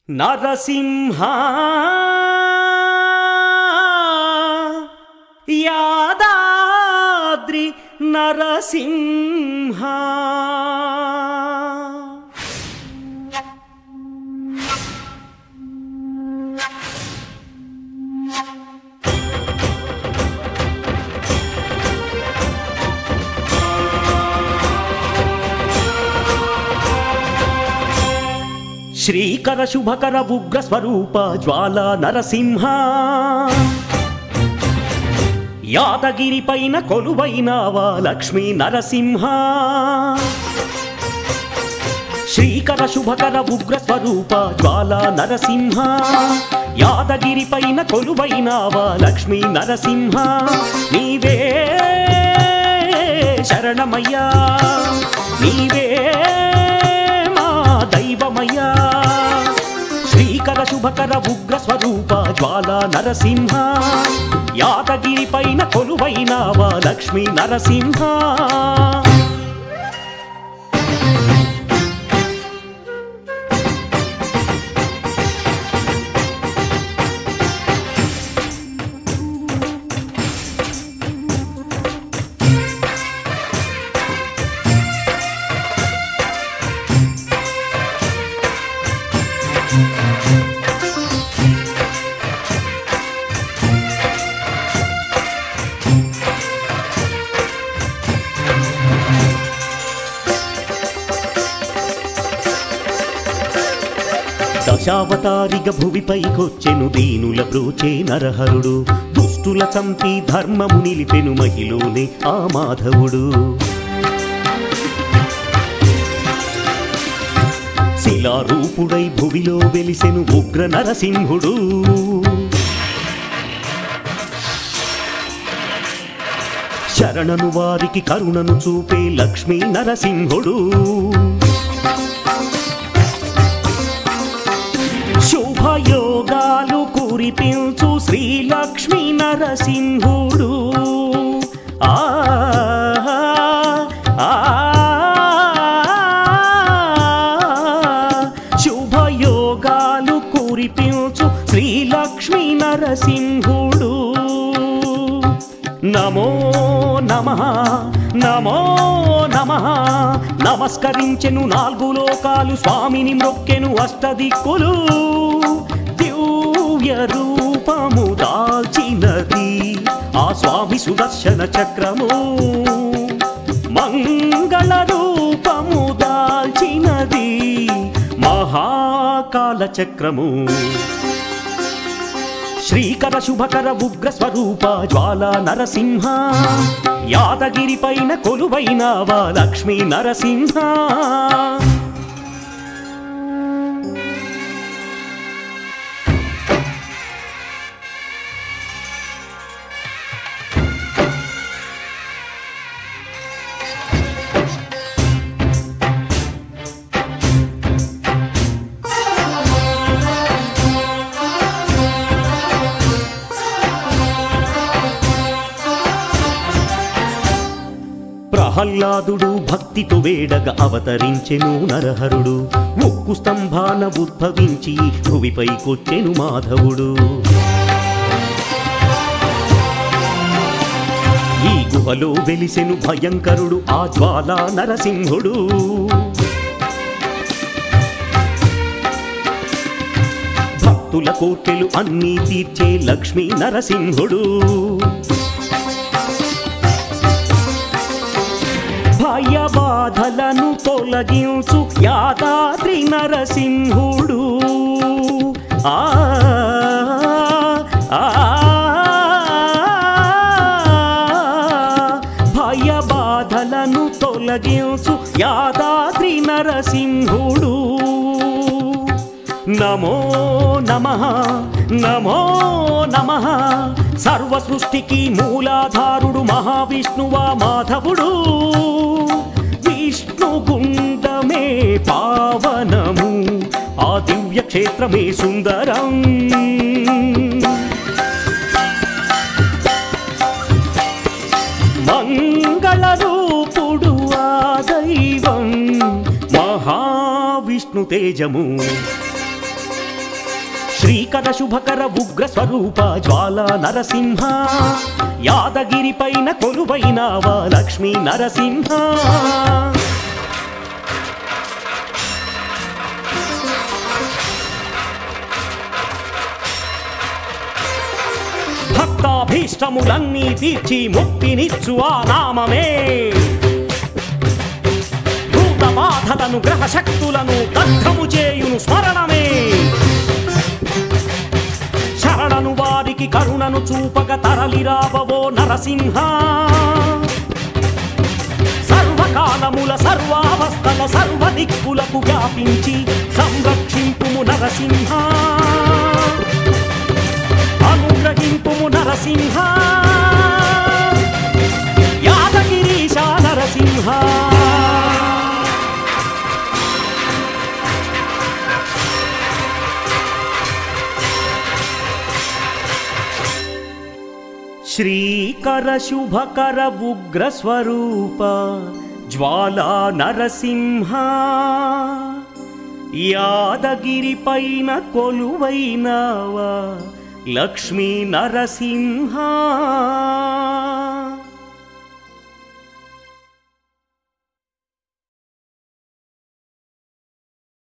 నరసింహ యాదాద్రి నరసింహ శ్రీకర శుభకర ఉగ్ర స్వరూప జ్వాల నరసింహ యాదగిరి పైన కొలువైనావా లక్ష్మీ నరసింహ శ్రీకర శుభకర ఉగ్ర స్వరూప జ్వాల నరసింహ యాదగిరి పైన కొలువైనావా లక్ష్మీ నరసింహ నీవే శరణమయ్యా నీవే దైవమయ్యా శ్రీకర శుభకర ఉగ్ర స్వరూప జ్వాల నరసింహ యాదగిరి పైన కొలువైనావా లక్ష్మీ నరసింహ దశావతారిగ భువిపైకొచ్చెను దీనుల బ్రోచే నరహరుడు దుష్టుల చంపి ధర్మము నిలిపెను మహిలోనే ఆ మాధవుడు శిలారూపుడై భువిలో వెలిసెను ఉగ్ర నరసింహుడు శరణను వారికి కరుణను చూపే లక్ష్మీ నరసింహుడు శుభయోగాలు కురిపించు శ్రీలక్ష్మీ నరసింహుడు శుభయోగాలు కురిపించు శ్రీలక్ష్మీ నరసింహుడు నమో నమః నమో నమః నమస్కరించెను నాలుగు లోకాలు స్వామిని మ్రొక్కెను అష్టదిక్కులు దివ్య రూపము దాల్చినది ఆ స్వామి సుదర్శన చక్రము మంగళ రూపము దాల్చినది మహాకాల చక్రము శ్రీకర శుభకర ఉగ్ర స్వరూప జ్వాల నరసింహ యాదగిరి పైన కొలువైనావా లక్ష్మీ నరసింహ ప్రహ్లాదుడు భక్తితో వేడగ అవతరించెను నరహరుడు ఉక్కు స్తంభాన ఉద్భవించి భువిపైకొచ్చెను మాధవుడు ఈ గుహలో వెలిసెను భయంకరుడు ఆ జ్వాల నరసింహుడు భక్తుల కోర్కెలు అన్నీ తీర్చే లక్ష్మీ నరసింహుడు భయ బాధలను తొలగించు యాదాద్రి నరసింహుడు భయ బాధలను తొలగించు యాదాద్రి నరసింహుడు నమో నమః నమో నమః సర్వ సృష్టికి మూలాధారుడు మహావిష్ణువా మాధవుడు విష్ణు గుండమే పావనము ఆ దివ్య క్షేత్రమే సుందరం మంగళ రూపుడు ఆ దైవం మహావిష్ణు తేజము శ్రీకర శుభకర ఉగ్ర స్వరూప జ్వాలా నరసింహ యాదగిరి పైన కొలువైనావా లక్ష్మీ నరసింహ భక్తాభీష్టములన్నీ తీర్చి ముక్తినిచ్చు ఆ నామమే భూత బాధలను గ్రహ శక్తులను దగ్ధము చేయును స్మరణమే శరణను వారికి కరుణను చూపగ తరలిరావవో నరసింహ సర్వకాలముల సర్వావస్థల సర్వదిక్కులకు వ్యాపించి సంరక్షింపుము నరసింహ అనుగ్రహింపుము నరసింహ యాదగిరీశ నరసింహ శ్రీకర శుభకర ఉగ్ర స్వరూప జ్వాలా నరసింహ యాదగిరి పైన కొలువైనావా లక్ష్మీ నరసింహ